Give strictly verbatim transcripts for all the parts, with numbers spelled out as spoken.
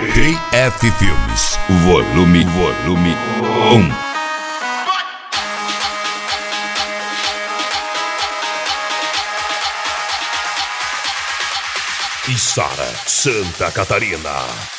Rei F Filmes, volume, volume um. Içara, Santa Catarina.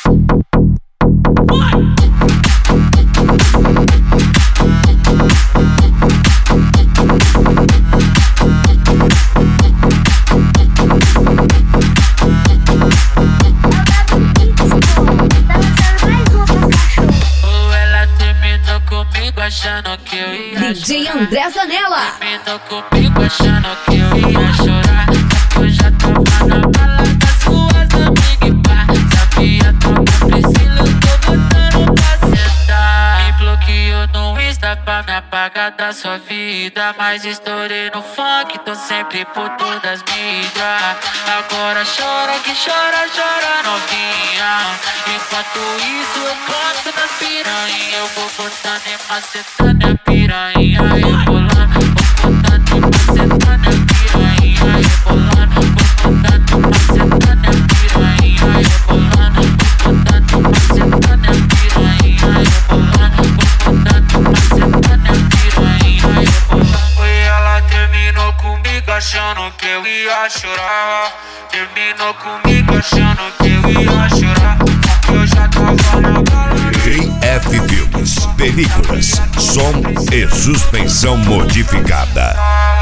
Achando que eu ia D J André Zanella. Terminou comigo achando que eu ia chorar. Só que eu já tava na balada, suas amigas e pá. Sabia toda Priscila, eu tô botando pra sentar. Me bloqueou no Insta pra me apagar da sua vida. Mas estourei no funk, tô sempre por todas as mídias. Agora chora que chora, chora novinha. Enquanto isso eu canto nas piranha. Eu vou botando e macetando a piranha, rebolando. Vou botando e macetando a piranha, rebolando. Vou botando e macetando a piranha, rebolando. Vou botando e macetando a piranha, rebolando. Vou botando e macetando a piranha, rebolando. E ela terminou comigo achando que eu ia chorar. Terminou comigo achando que eu ia chorar. Eu já tava na balada. Rei F Filmes, películas, som e suspensão modificada.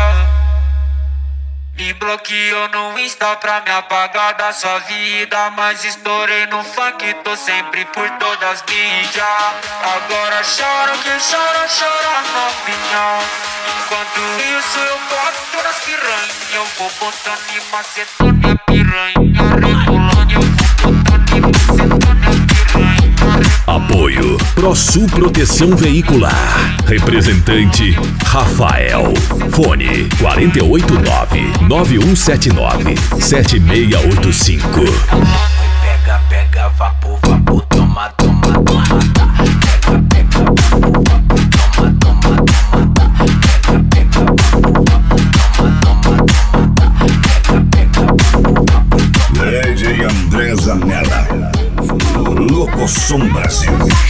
Me bloqueou no Insta pra me apagar da sua vida. Mas estourei no funk, tô sempre por todas as mídias. Agora choro que chora, chora novinha. Enquanto isso eu boto nas piranha. Eu vou botando e macetando minha piranha, rebolando. Eu vou botando e macetando minha piranha. Apoio ProSul Proteção Veicular. Representante Rafael. Fone quatro oito nove, nove um sete nove, sete seis oito cinco. Pega, pega, vapo, vapo, toma, toma, toma, tá. Pega, pega, vapo, vapo, toma, toma, toma, tá. Pega, pega, vapo, vapo, toma, toma, toma, tá. Pega, pega, vapo, vapo, toma. D J André Zanella, Loco Som Brasil.